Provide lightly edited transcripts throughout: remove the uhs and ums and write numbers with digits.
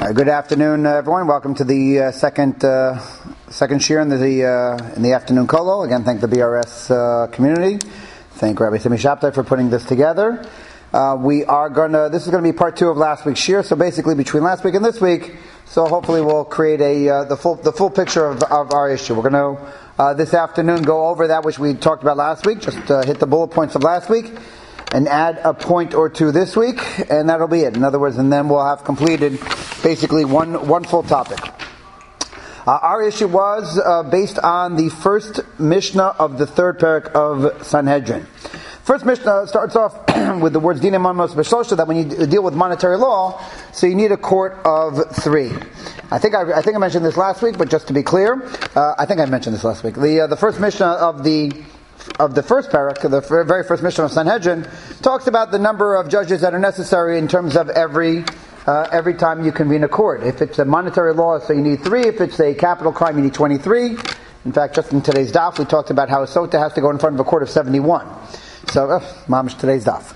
Good afternoon, everyone. Welcome to the second shir in the afternoon kolo. Again, thank the BRS community. Thank Rabbi Simi Shabtai for putting this together. This is going to be part 2 of last week's shir. So basically, between last week and this week, so hopefully we'll create the full picture of our issue. We're going to this afternoon go over that which we talked about last week. Just hit the bullet points of last week and add a point or two this week, and that'll be it. In other words, and then we'll have completed basically one full topic. Our issue was based on the first Mishnah of the third parak of Sanhedrin. First Mishnah starts off with the words Dina Mamos B'Shosha, that when you deal with monetary law, so you need a court of 3. I think I mentioned this last week, but just to be clear, I think I mentioned this last week. The first Mishnah of the first parak, the very first Mishnah of Sanhedrin, talks about the number of judges that are necessary in terms of every time you convene a court. If it's a monetary law, so you need 3. If it's a capital crime, you need 23. In fact, just in today's daf, we talked about how a sota has to go in front of a court of 71. So, mamish today's daf.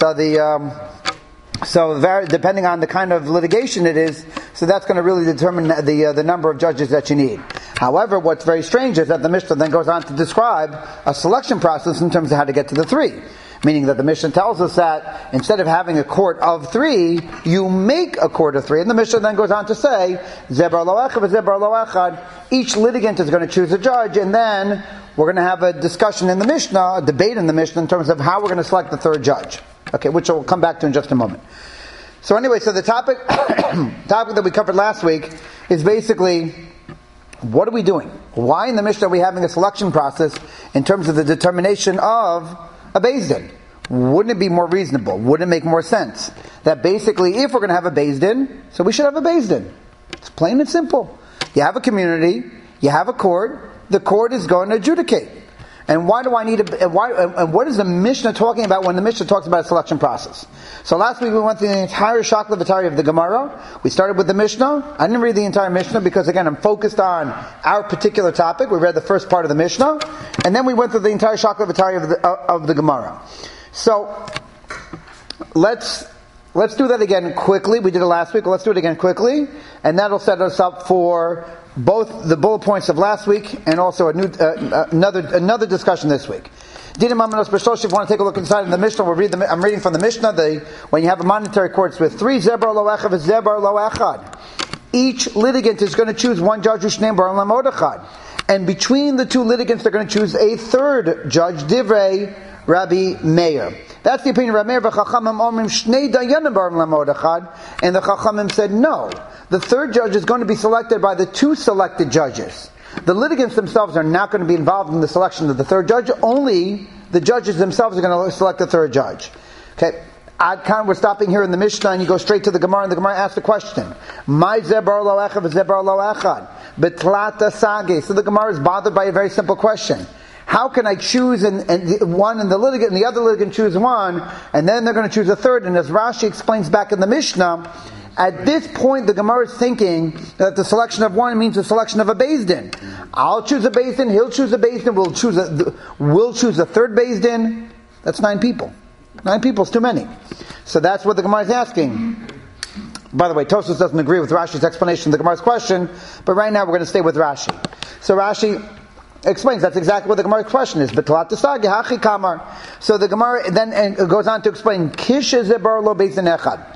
So depending on the kind of litigation it is, so that's going to really determine the number of judges that you need. However, what's very strange is that the Mishnah then goes on to describe a selection process in terms of how to get to the 3. Meaning that the Mishnah tells us that instead of having a court of 3, you make a court of 3. And the Mishnah then goes on to say, Zebar lo echad, Zebar lo echad. Each litigant is going to choose a judge, and then we're going to have a discussion in the Mishnah, a debate in the Mishnah in terms of how we're going to select the third judge. Okay, which we'll come back to in just a moment. So anyway, so the topic that we covered last week is basically, what are we doing? Why in the Mishnah are we having a selection process in terms of the determination of a Beis Din? Wouldn't it be more reasonable? Wouldn't it make more sense that basically if we're going to have a Beis Din, so we should have a Beis Din? It's plain and simple. You have a community, you have a court, the court is going to adjudicate. And why do I need and what is the Mishnah talking about when the Mishnah talks about a selection process? So last week we went through the entire Shakla V'Tari of the Gemara. We started with the Mishnah. I didn't read the entire Mishnah because again I'm focused on our particular topic. We read the first part of the Mishnah, and then we went through the entire Shakla V'Tari of the Gemara. So let's do that again quickly. We did it last week. Let's do it again quickly, and that'll set us up for both the bullet points of last week and also another discussion this week. If you want to take a look inside in the Mishnah, I'm reading from the Mishnah. When you have a monetary court, it's with 3 zebar lo echad and zebar lo echad. Each litigant is going to choose one judge, Ushneim bar lamod echad, and between the two litigants, they're going to choose a third judge, Divrei Rabbi Meir. That's the opinion of Rabbi Meir. V'chachamim omrim shnei dayanim bar lamod echad, and the chachamim said no. The third judge is going to be selected by the 2 selected judges. The litigants themselves are not going to be involved in the selection of the third judge. Only the judges themselves are going to select the third judge. Okay, we're stopping here in the Mishnah, and you go straight to the Gemara, and the Gemara asks the question: My zebar lo echad, zebar lo echad, betlata sage. So the Gemara is bothered by a very simple question. How can I choose one and the litigant and the other litigant choose one, and then they're going to choose a third? And as Rashi explains back in the Mishnah, at this point, the Gemara is thinking that the selection of one means the selection of a Beis Din. I'll choose a Beis Din, he'll choose a Beis Din, we'll choose a third Beis Din. That's 9 people. 9 people is too many. So that's what the Gemara is asking. By the way, Tosfos doesn't agree with Rashi's explanation of the Gemara's question, but right now we're going to stay with Rashi. So Rashi explains that's exactly what the Gemara's question is. B'tlat t'sagi hachi kamar. So the Gemara then goes on to explain Kish zebar lo Beis Din echad.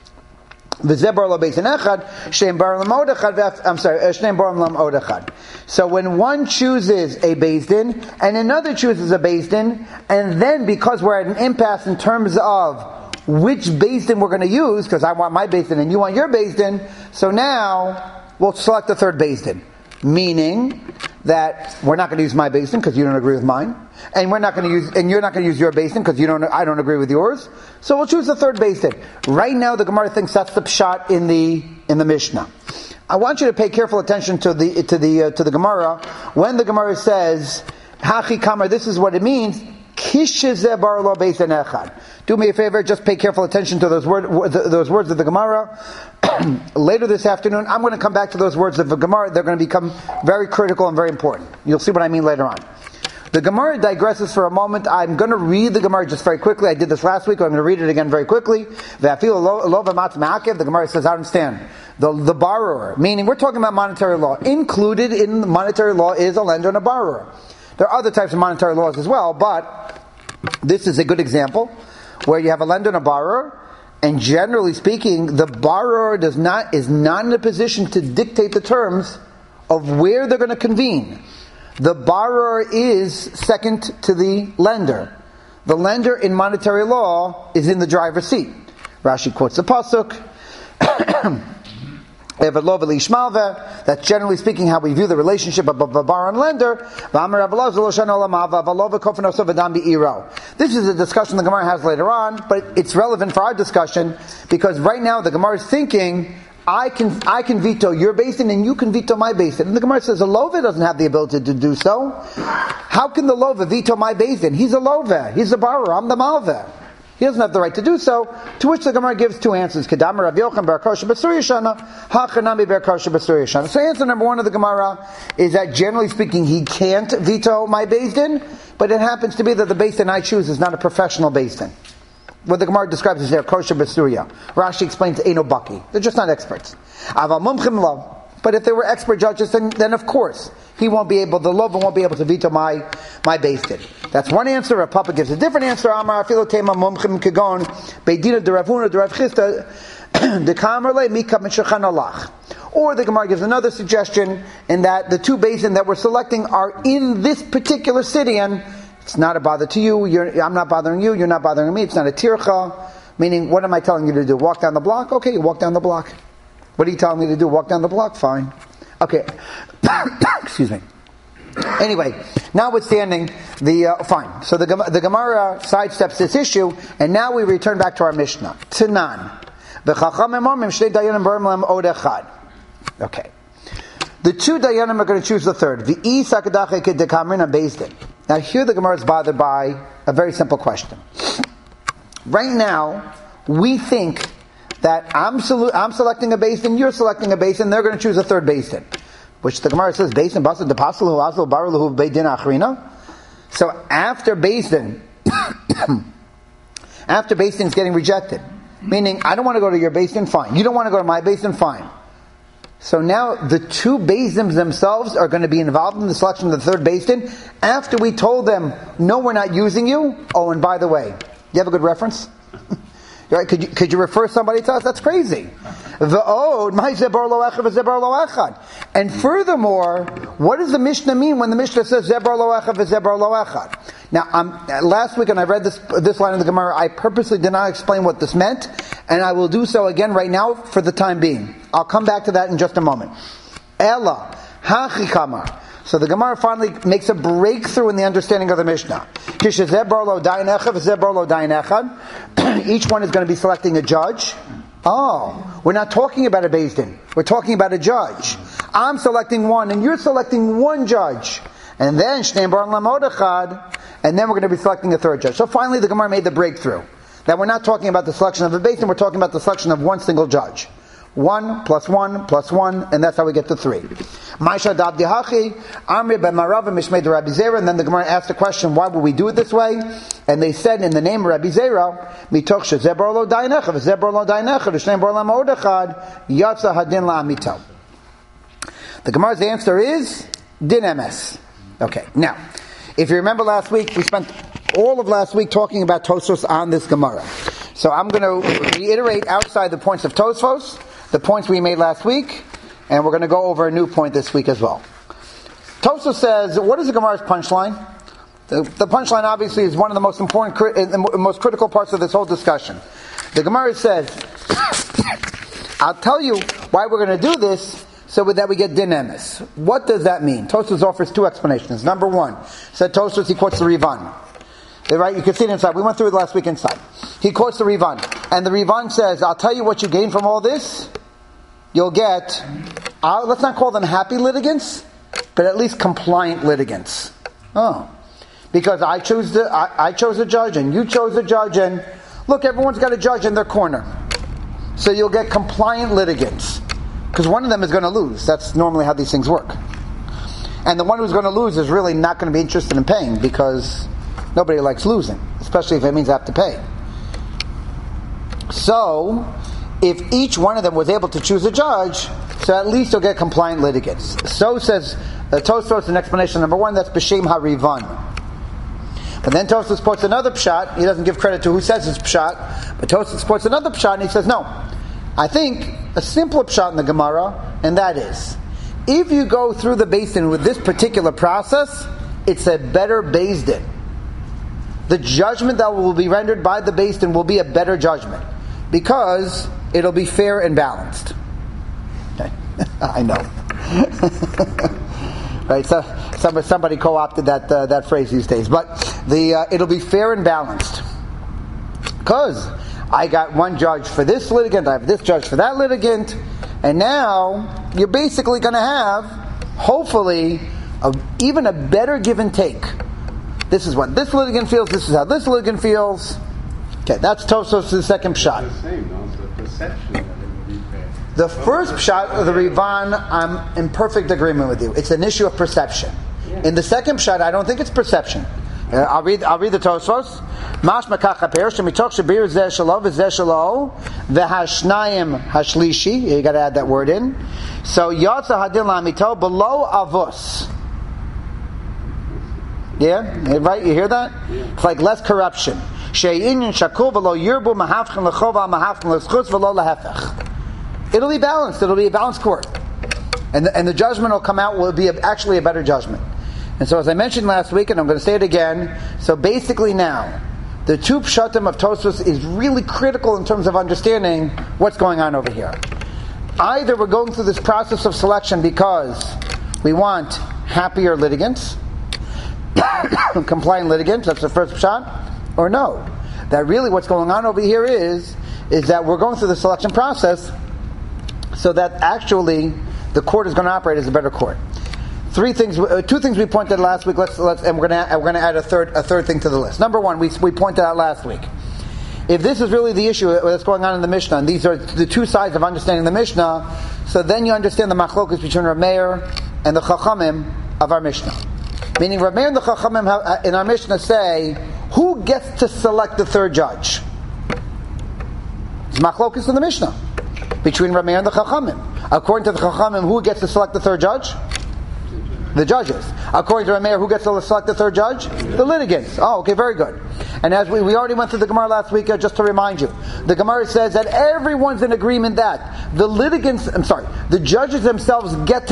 V'zebar lo Beis Din echad, shneim bar lamod echad. Shneim bar lamod echad. So when one chooses a Beis Din and another chooses a Beis Din, and then because we're at an impasse in terms of which Beis Din we're going to use, because I want my Beis Din and you want your Beis Din, so now we'll select the third Beis Din. Meaning that we're not going to use my Beis Din because you don't agree with mine, and you're not going to use your Beis Din because I don't agree with yours. So we'll choose the third Beis Din. Right now, the Gemara thinks that's the pshat in the Mishnah. I want you to pay careful attention to the Gemara when the Gemara says hachi kamar. This is what it means. Kish zebar lo Beis Din echad. Do me a favor, just pay careful attention to those words of the Gemara. Later this afternoon, I'm going to come back to those words of the Gemara. They're going to become very critical and very important. You'll see what I mean later on. The Gemara digresses for a moment. I'm going to read the Gemara just very quickly. I did this last week. I'm going to read it again very quickly. The Gemara says, I understand. the borrower, meaning we're talking about monetary law. Included in the monetary law is a lender and a borrower. There are other types of monetary laws as well, but this is a good example where you have a lender and a borrower, and generally speaking, the borrower is not in a position to dictate the terms of where they're going to convene. The borrower is second to the lender. The lender in monetary law is in the driver's seat. Rashi quotes the pasuk. That's generally speaking how we view the relationship of a borrower and lender. This is a discussion the Gemara has later on, but it's relevant for our discussion because right now the Gemara is thinking, I can veto your basin and you can veto my basin. And the Gemara says a lova doesn't have the ability to do so. How can the lova veto my basin? He's a lova. He's a borrower. I'm the malva. He doesn't have the right to do so. To which the Gemara gives two answers. Kedama Rav Yochanan bar Kosher b'Surya Shana, Hachanami bar Kosher b'Surya Shana. So answer number one of the Gemara is that generally speaking he can't veto my basin, but it happens to be that the basin I choose is not a professional basin. What the Gemara describes as their kosher b'Surya. Rashi explains Eino Baki. They're just not experts. Aval mumchim lo. But if they were expert judges, then of course he won't be able. The lova won't be able to veto my basin. That's one answer. Rav Papa gives a different answer. Amar afilo tema mumchim kegon beidina de Rav Huna de Rav Chisda de kamerle mikam shachan alach. Or the Gemara gives another suggestion in that the two basin that we're selecting are in this particular city and it's not a bother to you. I'm not bothering you. You're not bothering me. It's not a tircha. Meaning, what am I telling you to do? Walk down the block? Okay, you walk down the block. What are you telling me to do? Walk down the block? Fine. Okay. Excuse me. Anyway, notwithstanding fine. So the Gemara sidesteps this issue, and now we return back to our Mishnah. Tanan. Okay. The two Dayanim are going to choose the third. Now here the Gemara is bothered by a very simple question. Right now, we think that I'm selecting a basin, you're selecting a basin, they're going to choose a third basin. Which the Gemara says, basin, basin, depasalahu, asal, baralahu, beidin, achrina. So after basin, after basin is getting rejected, meaning I don't want to go to your basin, fine. You don't want to go to my basin, fine. So now the two basins themselves are going to be involved in the selection of the third basin after we told them, no, we're not using you. Oh, and by the way, you have a good reference? Right? Could you refer somebody to us? That's crazy. And furthermore, what does the Mishnah mean when the Mishnah says zebar lo echad v'zebar lo echad? Now, last week when I read this line of the Gemara, I purposely did not explain what this meant, and I will do so again right now for the time being. I'll come back to that in just a moment. Ella hachi kamar. So the Gemara finally makes a breakthrough in the understanding of the Mishnah. Each one is going to be selecting a judge. Oh, we're not talking about a beis din. We're talking about a judge. I'm selecting one, and you're selecting one judge. And then and then we're going to be selecting a third judge. So finally the Gemara made the breakthrough. That we're not talking about the selection of a beis din, we're talking about the selection of one single judge. 1 plus 1 plus 1, and that's how we get to 3. And then the Gemara asked the question, why would we do it this way? And they said, in the name of Rabbi Zera, the Gemara's answer is din emes. Okay, now, if you remember last week, we spent all of last week talking about Tosfos on this Gemara. So I'm going to reiterate outside the points of Tosfos, the points we made last week, and we're going to go over a new point this week as well. Tosfos says, what is the Gemara's punchline? The punchline obviously is one of the most important, most critical parts of this whole discussion. The Gemara says, I'll tell you why we're going to do this, so that we get din emes. What does that mean? Tosfos offers two explanations. Number one, said Tosfos, he quotes the Rivan. Right? You can see it inside. We went through it last week inside. He quotes the Rivan. And the Rivan says, I'll tell you what you gain from all this. You'll get, let's not call them happy litigants, but at least compliant litigants. Oh. Because I chose a judge, and you chose a judge, and look, everyone's got a judge in their corner. So you'll get compliant litigants. Because one of them is going to lose. That's normally how these things work. And the one who's going to lose is really not going to be interested in paying, because nobody likes losing, especially if it means I have to pay. So, if each one of them was able to choose a judge, so at least you'll get compliant litigants. So says Tosfos in explanation number 1, that's B'Shem HaRivan. But then Tosfos quotes another pshat. He doesn't give credit to who says it's pshat, but Tosfos quotes another pshat and he says, no, I think a simpler pshat in the Gemara, and that is, if you go through the Beis Din with this particular process, it's a better Beis Din. The judgment that will be rendered by the Beis Din will be a better judgment, because it'll be fair and balanced. Okay. I know. Right? So somebody co-opted that phrase these days, but it'll be fair and balanced, because I got one judge for this litigant, I have this judge for that litigant, and now you're basically going to have, hopefully, even a better give and take. This is what this litigant feels, this is how this litigant feels. Okay, that's Tosfos' second pshat. It's the same, no? It's the perception that it would be fair. The first pshat of the Rivan, I'm in perfect agreement with you. It's an issue of perception. Yeah. In the second pshat, I don't think it's perception. I'll read the Tosfos. Mashma kachaper shemitoch shabir zeh shelo v'zeh shelo v'hashnayim hashlishi. You got to add that word in. So yotza hadin lamito below avos. Yeah, right. You hear that? Yeah. It's like less corruption. She'inyan shakul v'lo yirbu mahafchen lechova mahafchen leschutz v'lo lahefech. It'll be balanced. It'll be a balanced court, and the judgment will come out will be actually a better judgment. And so, as I mentioned last week, and I'm going to say it again, so basically now, the two pshatim of Tosfos is really critical in terms of understanding what's going on over here. Either we're going through this process of selection because we want happier litigants, compliant litigants, that's the first pshat, or no. That really what's going on over here is that we're going through the selection process so that actually the court is going to operate as a better court. Two things we pointed out last week. And we're going to add a third thing to the list. Number one, we pointed out last week. If this is really the issue that's going on in the Mishnah, and these are the two sides of understanding the Mishnah, so then you understand the machlokus between Rav Meir and the Chachamim of our Mishnah. Meaning, Rav Meir and the Chachamim in our Mishnah say, who gets to select the third judge? It's machlokus in the Mishnah between Rav Meir and the Chachamim. According to the Chachamim, who gets to select the third judge? The judges. According to Rav Meir, who gets to select the third judge? The litigants. Oh, okay, very good. And as we already went through the Gemara last week, just to remind you, the Gemara says that everyone's in agreement that the judges themselves get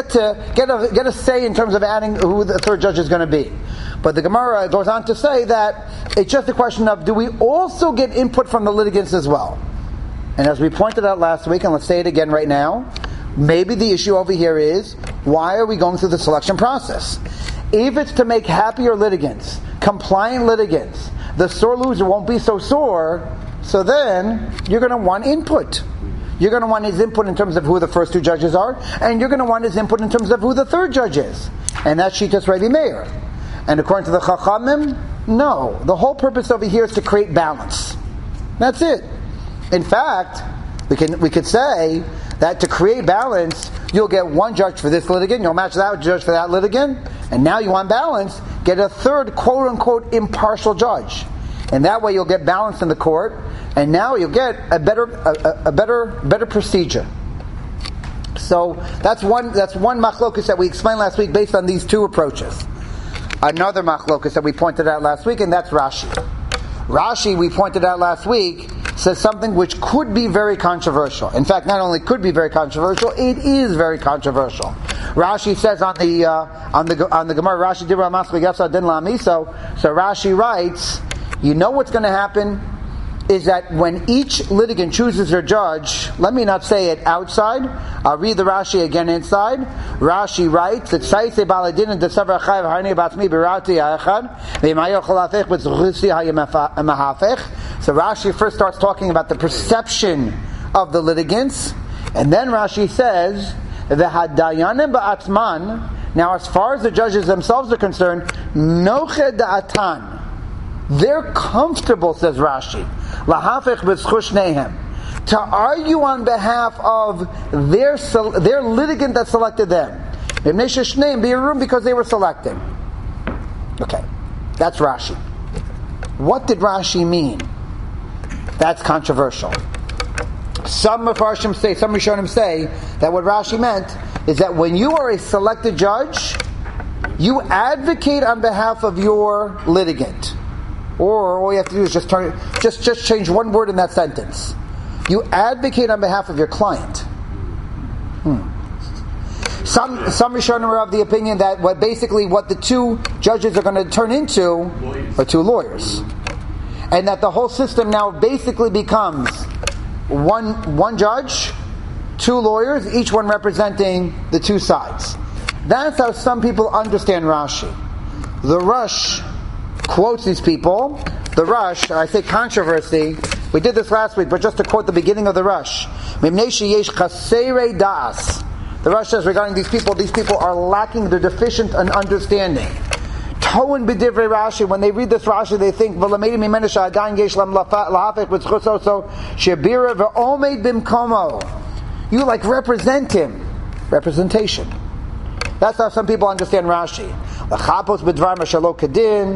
a say in terms of adding who the third judge is going to be. But the Gemara goes on to say that it's just a question of, do we also get input from the litigants as well? And as we pointed out last week, and let's say it again right now, maybe the issue over here is, why are we going through the selection process? If it's to make happier litigants, compliant litigants, the sore loser won't be so sore, so then you're going to want input. You're going to want his input in terms of who the first two judges are, and you're going to want his input in terms of who the third judge is. And that's Shitas Rav Meir. And according to the Chachamim, no. The whole purpose over here is to create balance. That's it. In fact, we could say that to create balance, you'll get one judge for this litigant, you'll match that judge for that litigant, and now you want balance, get a third quote-unquote impartial judge. And that way you'll get balance in the court, and now you'll get a better procedure. So that's one machlokus that we explained last week based on these two approaches. Another machlokus that we pointed out last week, and that's Rashi. Rashi, we pointed out last week, says something which could be very controversial. In fact, not only could be very controversial, it is very controversial. Rashi says on the Gemara, Rashi Dibra Masli Yafsa Din Lami. So Rashi writes, you know what's going to happen is that when each litigant chooses their judge, let me not say it outside, I'll read the Rashi again inside. Rashi writes that Saise Baladin and Desavar Chayav Harnei Batmi Birati Echad V'Mayo Cholafech B'Zuchisi Hayemahafech. So Rashi first starts talking about the perception of the litigants, and then Rashi says V'Hadayanim Ba'atzman. Now, as far as the judges themselves are concerned, Noche Da'atan. They're comfortable, says Rashi, lahafech b'schushnehem, to argue on behalf of their litigant that selected them. Because they were selected. Okay, that's Rashi. What did Rashi mean? That's controversial. Some Mefarshim say, some Rishonim say, that what Rashi meant is that when you are a selected judge, you advocate on behalf of your litigant. Or all you have to do is just change one word in that sentence. You advocate on behalf of your client. Some Rishonim are of the opinion that what the two judges are going to turn into are two lawyers. And that the whole system now basically becomes one judge, two lawyers, each one representing the two sides. That's how some people understand Rashi. The Rush quotes these people. The Rush, I say controversy, we did this last week, but just to quote the beginning of the Rush. The Rush says regarding these people are lacking, they're deficient in understanding. Tohen b'divrei Rashi, when they read this Rashi, they think, v'lamedi mimenu sha'adayin yesh lam lahafech b'tzchuso shebira v'omed b'mkomo. You represent him. Representation. That's how some people understand Rashi. L'chapos b'dvar mashalo kadin,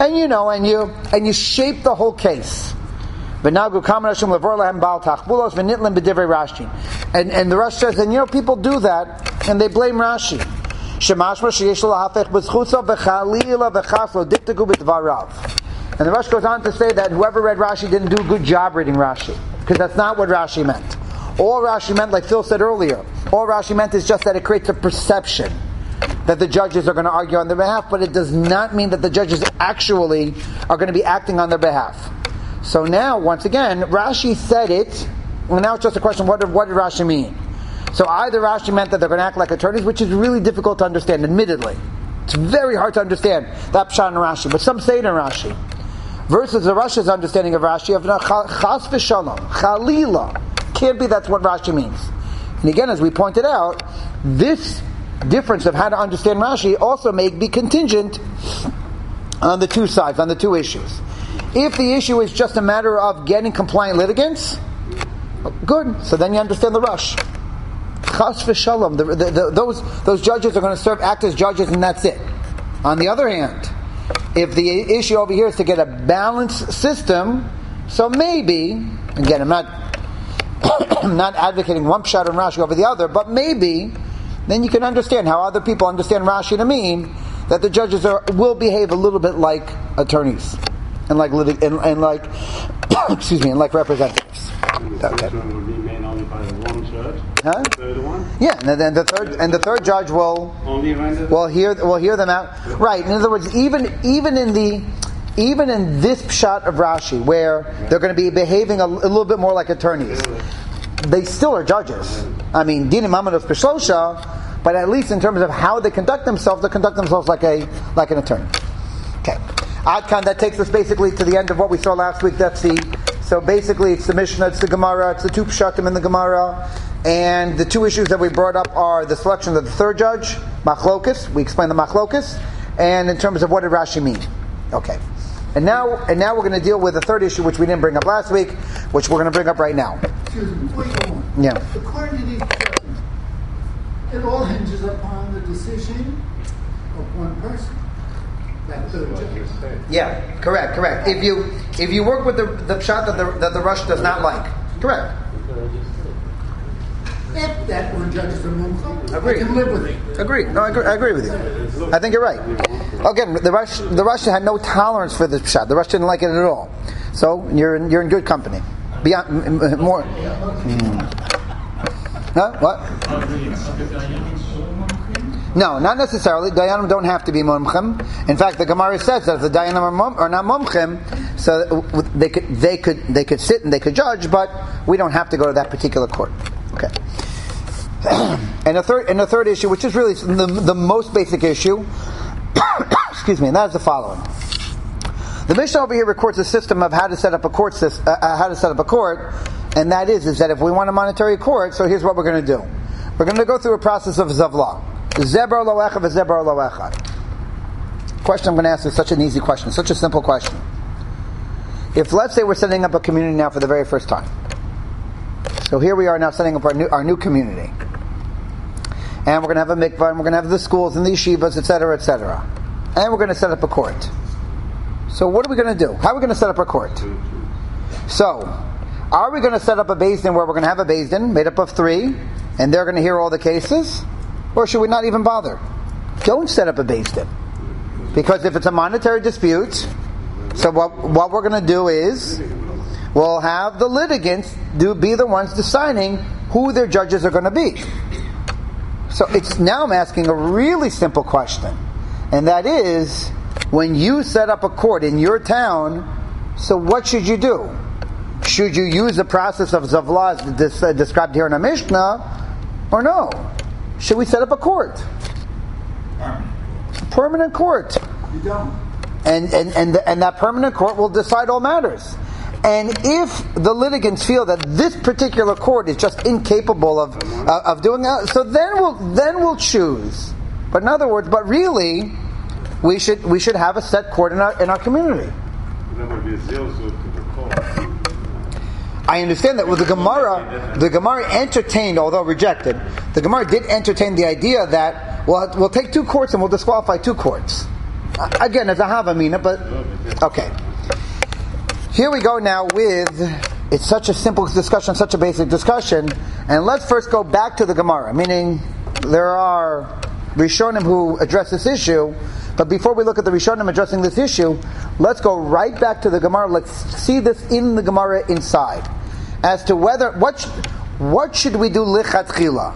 and you shape the whole case. V'nagu kamen Hashem levar lahem bal tachbulos v'nitlim b'divrei Rashi. And the Rush says, and people do that, and they blame Rashi. Shemashma sheyesh lahafech b'tzchuso v'chalila v'chaslo diktagu b'dvarav. And the Rush goes on to say that whoever read Rashi didn't do a good job reading Rashi, because that's not what Rashi meant. All Rashi meant, like Phil said earlier, all Rashi meant is just that it creates a perception that the judges are going to argue on their behalf, but it does not mean that the judges actually are going to be acting on their behalf. So now, once again, Rashi said it, and now it's just a question, what did Rashi mean? So either Rashi meant that they're going to act like attorneys, which is really difficult to understand, admittedly. It's very hard to understand that pshat in Rashi, but some say it in Rashi. Versus the Russia's understanding of Rashi of chas v'shalom, chalila. Can't be that's what Rashi means. And again, as we pointed out, this difference of how to understand Rashi also may be contingent on the two sides, on the two issues. If the issue is just a matter of getting compliant litigants, good. So then you understand the Rush. Chas v'shalom. Those judges are going to act as judges, and that's it. On the other hand, if the issue over here is to get a balanced system, so maybe, again, I'm not advocating one pshat in Rashi over the other, but maybe then you can understand how other people understand Rashi to mean that the judges will behave a little bit like attorneys and like excuse me, and like representatives. Okay. Would be made only by one judge. Huh? The third one. Yeah, and the third judge will hear them out. Right. In other words, even in this pshat of Rashi, where they're going to be behaving a little bit more like attorneys, they still are judges. I mean, dinim amados b'shlosha, but at least in terms of how they conduct themselves like an attorney. Okay. Adkan, that takes us basically to the end of what we saw last week. So basically it's the Mishnah, it's the Gemara, it's the two pshatim in the Gemara, and the two issues that we brought up are the selection of the third judge, machlokus. We explained the machlokus, and in terms of what did Rashi mean. Okay. And now we're going to deal with the third issue, which we didn't bring up last week, which we're going to bring up right now. Excuse me, before you go on. Yeah. According to these judges, it all hinges upon the decision of one person. That third judge. Yeah, correct. If you work with the pshat that the Rush does not like, correct. If that one judge is a mumcham, Agree. I can live with it. Agree. No, I agree with you. I think you're right. Again, the Rush had no tolerance for this pshat. The Rush didn't like it at all. So you're in good company. Beyond more. Huh? What? No, not necessarily. Dayanim don't have to be mumchim. In fact, the Gemara says that if the Dayanim are not mumchim, so they could sit and they could judge, but we don't have to go to that particular court. Okay. And the third issue, which is really the most basic issue, excuse me, and that is the following. The Mishnah over here records a system of how to set up a court, and that is that if we want a monetary court, so here's what we're going to do. We're going to go through a process of zavla. Zebar lo echad v'zebar lo echad. Question I'm going to ask is such an easy question, such a simple question. If, let's say, we're setting up a community now for the very first time. So here we are now setting up our new community. And we're going to have a mikvah, and we're going to have the schools and the yeshivas, etc., etc. And we're going to set up a court. So what are we going to do? How are we going to set up our court? So, Are we going to set up a Beis Din where we're going to have a Beis Din made up of 3, and they're going to hear all the cases? Or should we not even bother? Don't set up a Beis Din. Because if it's a monetary dispute, so what we're going to do is, we'll have the litigants be the ones deciding who their judges are going to be. So now I'm asking a really simple question. And that is, when you set up a court in your town, so what should you do? Should you use the process of Zavla described here in a Mishnah, or no? Should we set up a court? A permanent court. You don't. And that permanent court will decide all matters. And if the litigants feel that this particular court is just incapable of doing that, so then we'll choose. But in other words, really, we should have a set court in our community. That would be a zeal suit to the court. I understand that with the Gemara entertained, although rejected, the Gemara did entertain the idea that we'll take 2 courts and we'll disqualify 2 courts. Again, as a havamina, but okay. Here we go now with, it's such a simple discussion, such a basic discussion, and let's first go back to the Gemara, meaning there are Rishonim who address this issue, but before we look at the Rishonim addressing this issue, let's go right back to the Gemara. Let's see this in the Gemara inside, as to what should we do lichatchila,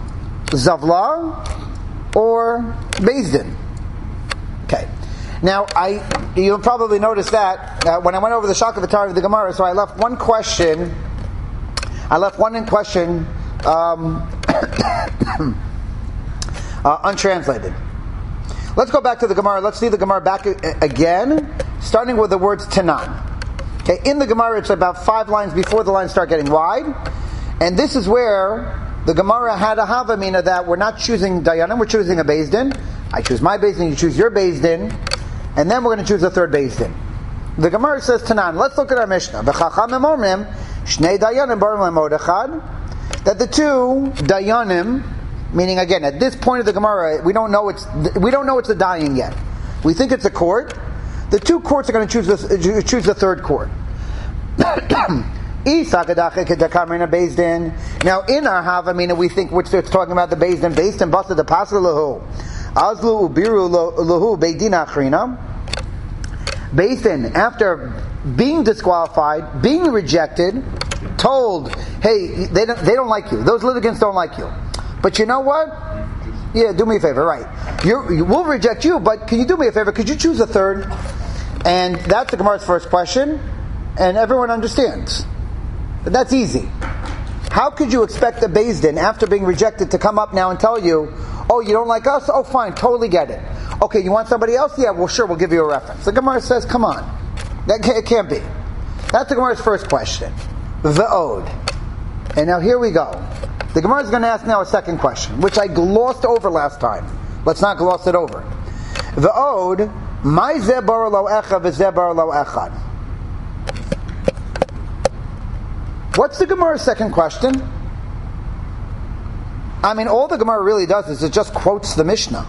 Zavla or Beis Din? Okay. Now, you'll probably notice that when I went over the Shakavatari of the Gemara, so I left one question. Untranslated. Let's go back to the Gemara. Let's see the Gemara back again, starting with the words Tanan. Okay, in the Gemara, it's about 5 lines before the lines start getting wide, and this is where the Gemara had a havamina that we're not choosing Dayanim, we're choosing a Beis Din. I choose my Beis Din, you choose your Beis Din, and then we're going to choose a third Beis Din. The Gemara says Tanan. Let's look at our Mishnah. V'chachamim omrim shnei Dayanim barim lemod echad. That the 2 Dayanim, meaning again at this point of the Gemara, we don't know it's a dayan yet. We think it's a court. The 2 courts are going to choose the third court. Now in our havamina we think it's talking about the Beis Din. Beis Din basa the pasal lahu azlu ubiru lahu beidin achrina. Beis Din, after being disqualified, being rejected, told, hey, they don't like you. Those litigants don't like you. But you know what? Yeah, do me a favor, right? We'll reject you, but can you do me a favor? Could you choose a third? And that's the Gemara's first question, and everyone understands. But that's easy. How could you expect a Beis Din, after being rejected, to come up now and tell you, oh, you don't like us? Oh, fine, totally get it. Okay, you want somebody else? Yeah, well, sure, we'll give you a reference. The Gemara says, come on. It can't be. That's the Gemara's first question. Ve'od. And now here we go. The Gemara is going to ask now a second question, which I glossed over last time. Let's not gloss it over. Ve'od, my zeh bara lo echad v'zeh bara lo echad. What's the Gemara's second question? I mean, all the Gemara really does is it just quotes the Mishnah.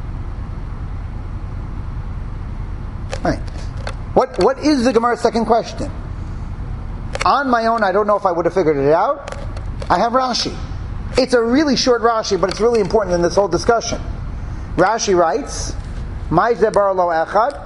Right. What is the Gemara's second question? On my own, I don't know if I would have figured it out. I have Rashi. It's a really short Rashi, but it's really important in this whole discussion. Rashi writes, "My zebar lo echad."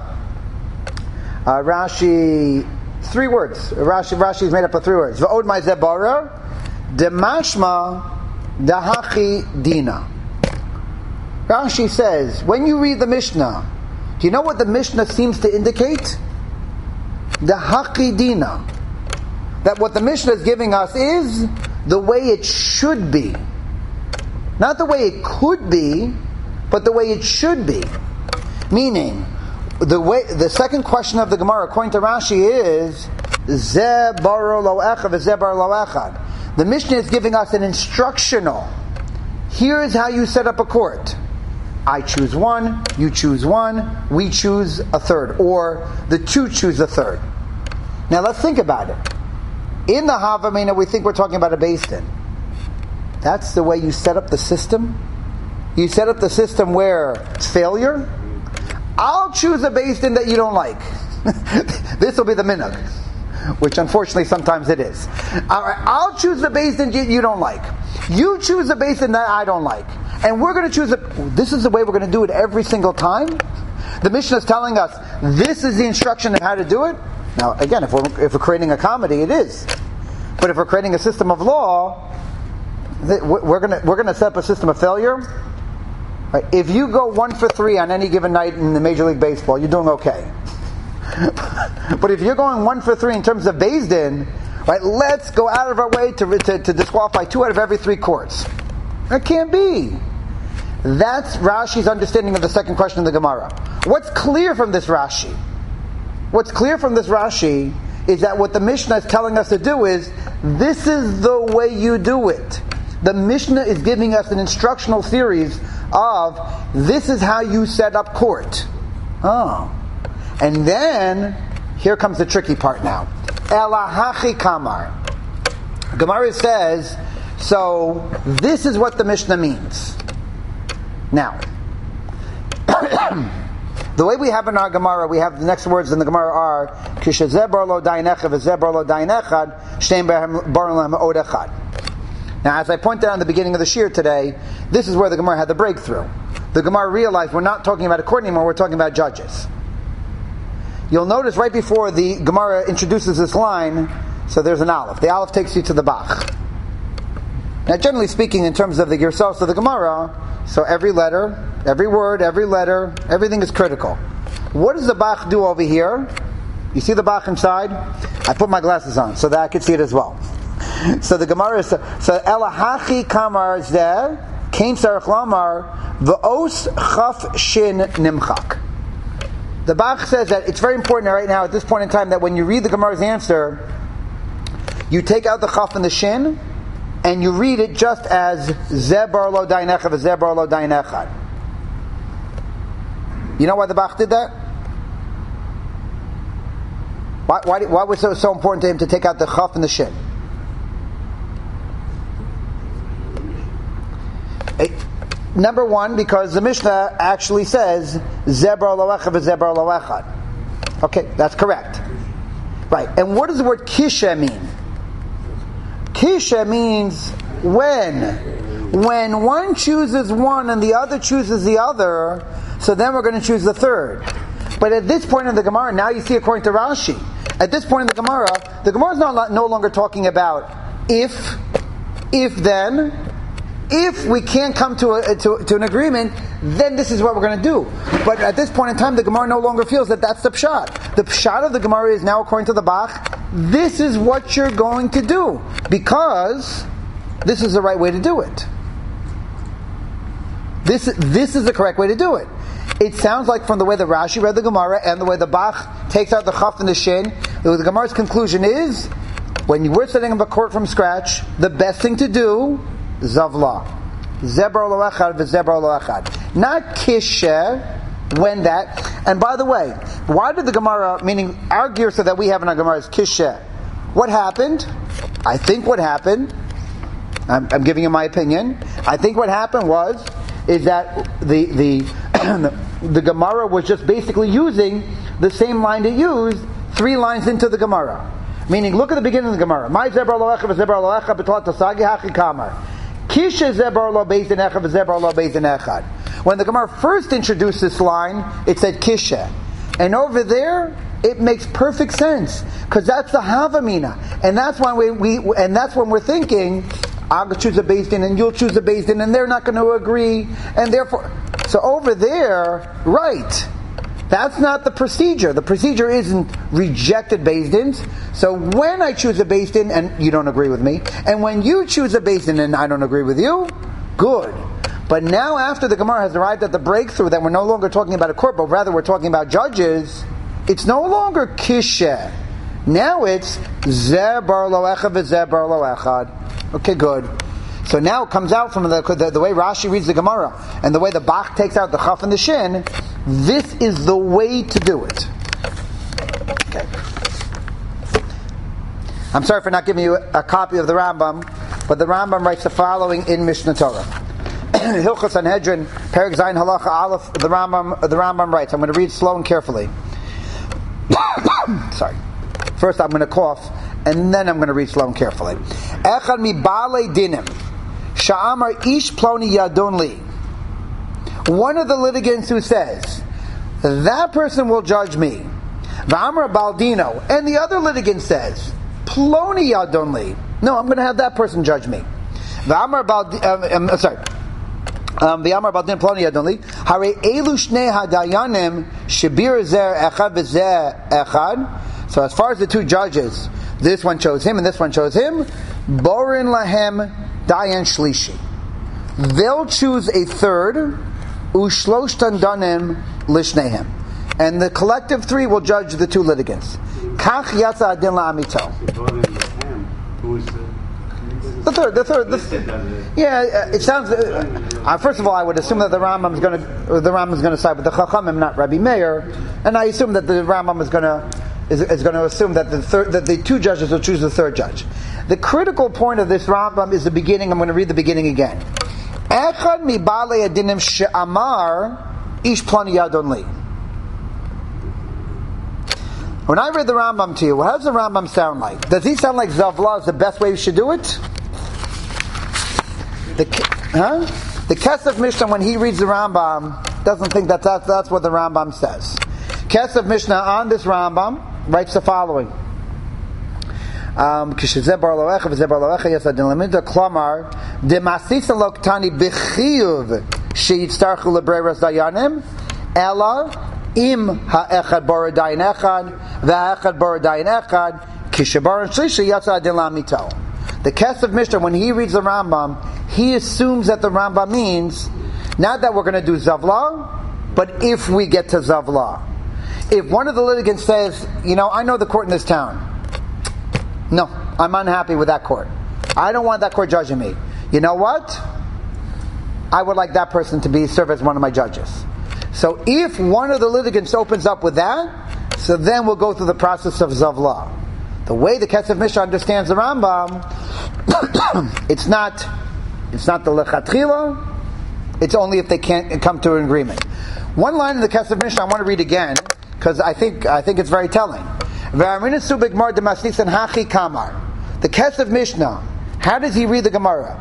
Rashi, 3 words. Rashi is made up of 3 words. V'od my zebara, demashma dahachi dina. Rashi says, when you read the Mishnah, do you know what the Mishnah seems to indicate? Dahachi dina. That what the Mishnah is giving us is the way it should be. Not the way it could be, but the way it should be. Meaning, the second question of the Gemara, according to Rashi, is Zeh baro lo echad v'zeh baro lo echad. The Mishnah is giving us an instructional. Here is how you set up a court. I choose one, you choose one, we choose a third, or the 2 choose a third. Now let's think about it. In the Havamina, we think we're talking about a Beis Din. That's the way you set up the system? You set up the system where it's failure? I'll choose a Beis Din that you don't like. This will be the minhag. which unfortunately sometimes it is. All right, I'll choose the Beis Din you don't like. You choose the Beis Din that I don't like. And we're going to choose this is the way we're going to do it every single time? The Mishnah is telling us this is the instruction of how to do it? Now, again, if we're creating a comedy, it is. But if we're creating a system of law, we're going to set up a system of failure. Right? If you go 1 for 3 on any given night in the Major League Baseball, you're doing okay. But if you're going 1 for 3 in terms of Beis Din, right? Let's go out of our way to disqualify 2 out of every 3 courts. That can't be. That's Rashi's understanding of the second question of the Gemara. What's clear from this Rashi? What's clear from this Rashi is that what the Mishnah is telling us to do is, this is the way you do it. The Mishnah is giving us an instructional series of, this is how you set up court. Oh. And then, here comes the tricky part now. Elahachi kamar. Gemara says, so this is what the Mishnah means. Now, the way we have in our Gemara, we have the next words in the Gemara are Kishazeh bar lo dayin echad v'zeh bar lo dayin echad shtein bar lo od echad. Now, as I pointed out in the beginning of the shir today, this is where the Gemara had the breakthrough. The Gemara realized we're not talking about a court anymore, we're talking about judges. You'll notice right before the Gemara introduces this line, so there's an aleph. The aleph takes you to the bach. Now, generally speaking, in terms of the Gersos of the Gemara, so every letter, every word, every letter, everything is critical. What does the Bach do over here? You see the Bach inside? I put my glasses on so that I could see it as well. So the Gemara is, so Elahachi kamar zeh, kain sarach lamar, v'os chaf shin nimchak. The Bach says that it's very important right now at this point in time that when you read the Gemara's answer, you take out the chaf and the shin, and you read it just as Zeh bar lo dayin echad v'zeh bar lo dayin echad. You know why the Bach did that? Why was it so important to him to take out the chaf and the shin? Number one, because the Mishnah actually says Zeh bar lo echad v'zeh bar lo echad. Okay, that's correct. Right, and what does the word kisha mean? Kisha means when one chooses one and the other chooses the other, so then we're going to choose the third. But at this point in the Gemara, now you see according to Rashi, at this point in the Gemara is no longer talking about if then, if we can't come to an agreement, then this is what we're going to do. But at this point in time, the Gemara no longer feels that that's the pshat. The pshat of the Gemara is now, according to the Bach, this is what you're going to do, because this is the right way to do it. This is the correct way to do it. It sounds like from the way that Rashi read the Gemara and the way the Bach takes out the chaf and the shin, the Gemara's conclusion is, when we're setting up a court from scratch, the best thing to do, zavla. Zeh bar lo echad v'zeh bar lo echad. Not kishe, when that. And by the way, why did the Gemara, meaning our girsa that we have in our Gemara is kishe? What happened? I think what happened, I'm giving you my opinion, I think what happened is that the Gemara was just basically using the same line it used 3 lines into the Gemara. Meaning, look at the beginning of the Gemara. My zeh bar lo echad v'zeh bar lo echad b'tlat tasagi hachi kamar. Kishe zeh bar lo beis din echad v'zeh bar lo beis din echad. When the Gemara first introduced this line, it said kishe. And over there, it makes perfect sense. Because that's the havamina. And that's when we're thinking, I'll choose a Beis Din and you'll choose a Beis Din and they're not going to agree. And therefore, so over there, right, that's not the procedure. The procedure isn't rejected Beis Dins. So when I choose a Beis Din and you don't agree with me, and when you choose a Beis Din and I don't agree with you, good. But now after the Gemara has arrived at the breakthrough that we're no longer talking about a court, but rather we're talking about judges, it's no longer kishe. Now it's zeh bar lo echad v'zeh bar lo echad. Okay, good. So now it comes out from the way Rashi reads the Gemara and the way the Bach takes out the chaf and the shin, this is the way to do it. Okay. I'm sorry for not giving you a copy of the Rambam, but the Rambam writes the following in Mishnah Torah. Hilchos Sanhedrin, Perek Zayin Halacha Aleph, the Rambam writes, I'm going to read slow and carefully. Sorry. First, I'm going to cough, and then I'm going to read slow and carefully. Echad mi baalei dinim, sha'amar ish ploni yadon li. One of the litigants who says, that person will judge me. V'amar baldino, and the other litigant says, ploni yadon li. No, I'm going to have that person judge me. V'amar baldin ploni yadon li. Hare elu shnei hadayanim shebir zer echad v'zer echad. So as far as the two judges, this one chose him and this one chose him, borin lahem dayan shlishi. They'll choose a third, ushloshtan danim lishnehem. And the collective three will judge the two litigants. Kach yatsa adin la'amito. The third. Yeah, it sounds. First of all, I would assume that the Rambam is going to side with the Chachamim, not Rabbi Meir, and I assume that the Rambam is going to assume that the two judges will choose the third judge. The critical point of this Rambam is the beginning. I'm going to read the beginning again. Echad mi baalei adinim she'amar ish plani yadon li. When I read the Rambam to you, how does the Rambam sound like? Does he sound like Zavla is the best way you should do it? The Kesef Mishnah, when he reads the Rambam, doesn't think that's what the Rambam says. Kesef Mishnah on this Rambam writes the following. Kishezebar loecha v'zebar loecha yasadin lemida klamar demasisa loktani b'chiyuv sheyitztarchu lebreiras dayanim ela im ha'echad bora dayan echad v'ha'echad bora dayan echad kishebar shlishi yasadin lamito. The Kesef Mishnah, when he reads the Rambam, he assumes that the Rambam means not that we're going to do Zavla, but if we get to Zavla. If one of the litigants says, I know the court in this town. No, I'm unhappy with that court. I don't want that court judging me. You know what? I would like that person to serve as one of my judges. So if one of the litigants opens up with that, so then we'll go through the process of Zavla. The way the Kesef Mishnah understands the Rambam, it's not the lechatchila. It's only if they can't come to an agreement. One line in the Kesef Mishnah I want to read again because I think it's very telling. The Kesef Mishnah, how does he read the Gemara?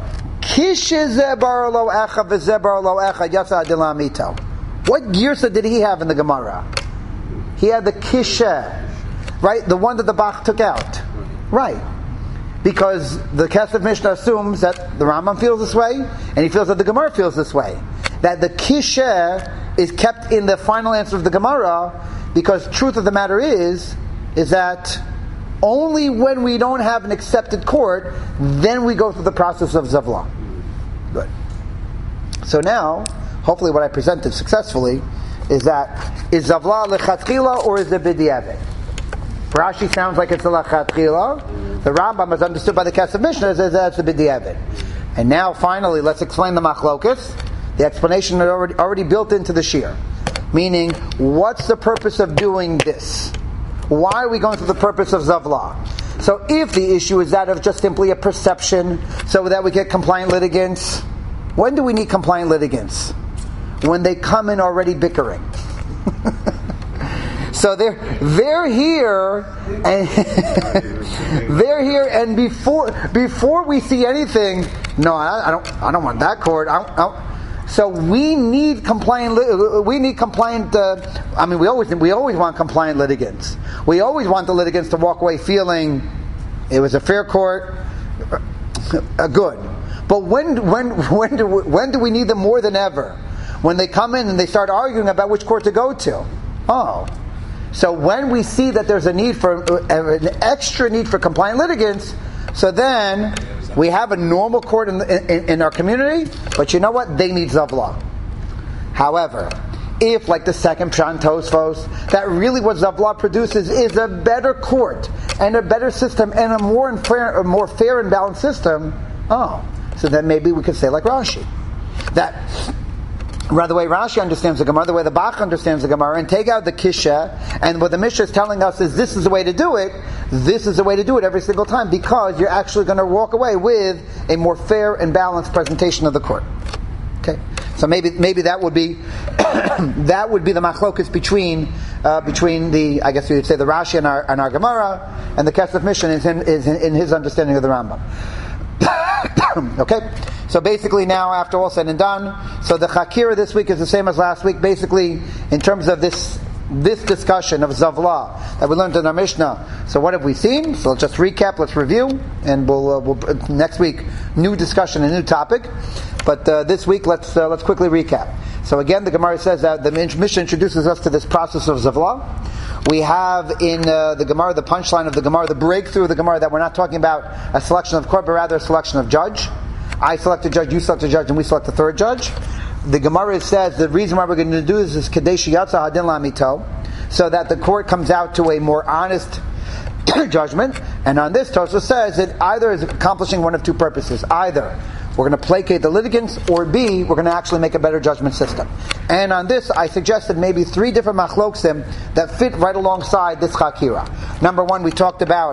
What girsa did he have in the Gemara? He had the kishe. Right? The one that the Bach took out. Right. Because the Kesef Mishnah assumes that the Rambam feels this way, and he feels that the Gemara feels this way. That the Kisher is kept in the final answer of the Gemara, because truth of the matter is that only when we don't have an accepted court, then we go through the process of Zavla. Good. So now, hopefully what I presented successfully is Zavla lechatchila or is it b'diavad? Rashi sounds like it's a lachatchila. The Rambam is understood by the Kesef Mishnah as that's a b'diavad. And now, finally, let's explain the machlokus. The explanation is already built into the shir. Meaning, what's the purpose of doing this? Why are we going through the purpose of Zavla? So if the issue is that of just simply a perception, so that we get compliant litigants, when do we need compliant litigants? When they come in already bickering. So they're here, and they're here, and before we see anything, no, I don't want that court. So we need compliant. We always want compliant litigants. We always want the litigants to walk away feeling it was a fair court, good. But when do we need them more than ever? When they come in and they start arguing about which court to go to. So when we see that there's an extra need for compliant litigants, so then we have a normal court in our community, but you know what? They need Zavla. However, if, like the second Pshat Tosfos, that really what Zavla produces is a better court and a better system and a more fair and balanced system, so then maybe we could say like Rashi. That rather the way Rashi understands the Gemara, the way the Bach understands the Gemara, and take out the Kisha, and what the Mishnah is telling us is this is the way to do it, this is the way to do it every single time, because you're actually going to walk away with a more fair and balanced presentation of the court. Okay, so maybe that would be that would be the machlokus between the, I guess we would say, the Rashi and our Gemara, and the Kesef Mishnah is in his understanding of the Rambam. Okay, so basically now, after all said and done, so the Chakira this week is the same as last week. Basically, in terms of this discussion of Zavla that we learned in our Mishnah. So what have we seen? So let's just recap, let's review, and we'll next week, new discussion, a new topic. But this week, let's quickly recap. So again, the Gemara says that the Mishnah introduces us to this process of Zavla. We have in the Gemara, the punchline of the Gemara, the breakthrough of the Gemara, that we're not talking about a selection of court, but rather a selection of judge. I select a judge, you select a judge, and we select a third judge. The Gemara says the reason why we're going to do this is Kadesh Yatsa Hadin Lamito, so that the court comes out to a more honest judgment. And on this, Tosfos says it either is accomplishing one of two purposes. Either we're going to placate the litigants, or B, we're going to actually make a better judgment system. And on this, I suggested maybe 3 different machloksim that fit right alongside this Chakira. Number 1, we talked about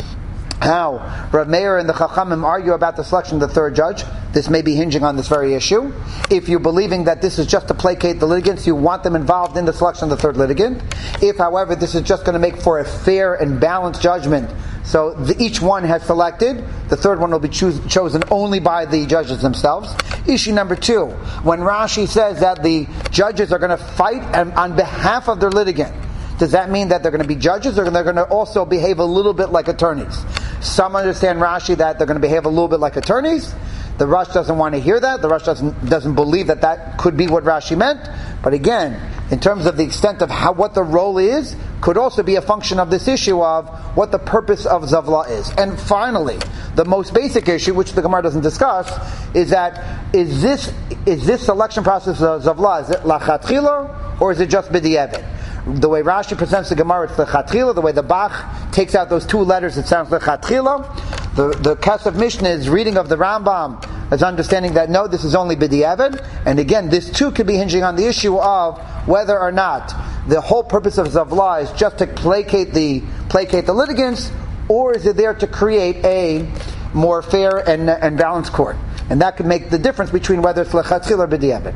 how Rav Meir and the Chachamim argue about the selection of the third judge. This may be hinging on this very issue. If you're believing that this is just to placate the litigants, you want them involved in the selection of the third litigant. If, however, this is just going to make for a fair and balanced judgment, so each one has selected, the third one will be chosen only by the judges themselves. Issue number 2, when Rashi says that the judges are going to fight on behalf of their litigant, does that mean that they're going to be judges, or they're going to also behave a little bit like attorneys? Some understand Rashi that they're going to behave a little bit like attorneys. The Rosh doesn't want to hear that. The Rosh doesn't believe that could be what Rashi meant. But again, in terms of the extent of what the role is, could also be a function of this issue of what the purpose of Zavla is. And finally, the most basic issue, which the Gemara doesn't discuss, is that is this selection process of Zavla, is it lachatchila, or is it just b'di'evet? The way Rashi presents the Gemara, it's lechatchila. The way the Bach takes out those 2 letters, it sounds lechatchila. The Kesef Mishnah is reading of the Rambam as understanding that no, this is only b'di'evet. And again, this too could be hinging on the issue of whether or not the whole purpose of Zavla is just to placate the litigants, or is it there to create a more fair and balanced court? And that could make the difference between whether it's lechatchila or b'di'evet.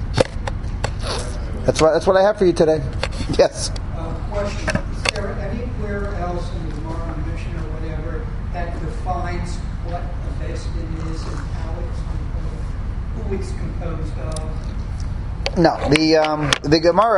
That's what I have for you today. Yes. Question: is there anywhere else in the Gemara, Mishnah, or whatever that defines what a Besdin is and how it's composed, who it's composed of? No, the Gemara